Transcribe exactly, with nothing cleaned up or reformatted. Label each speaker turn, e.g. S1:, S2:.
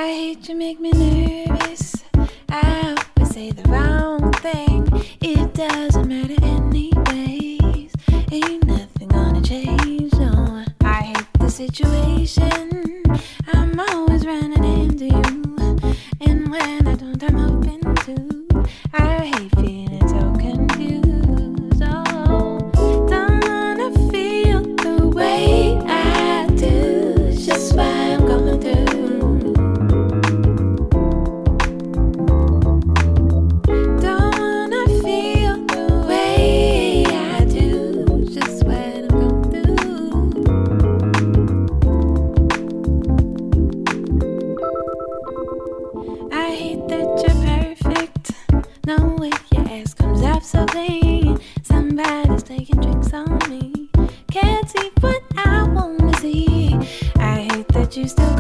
S1: I hate you make me nervous. I always say the wrong thing. It doesn't matter anyways. Ain't nothing gonna change, no. I hate the situation. I'm always running into you. And when I don't, I'm open to. I hate feeling so confused. Oh, don't wanna feel the way I do. It's just what I'm going through. No way your ass comes up so clean. Somebody's taking tricks on me. Can't see what I wanna see. I hate that you still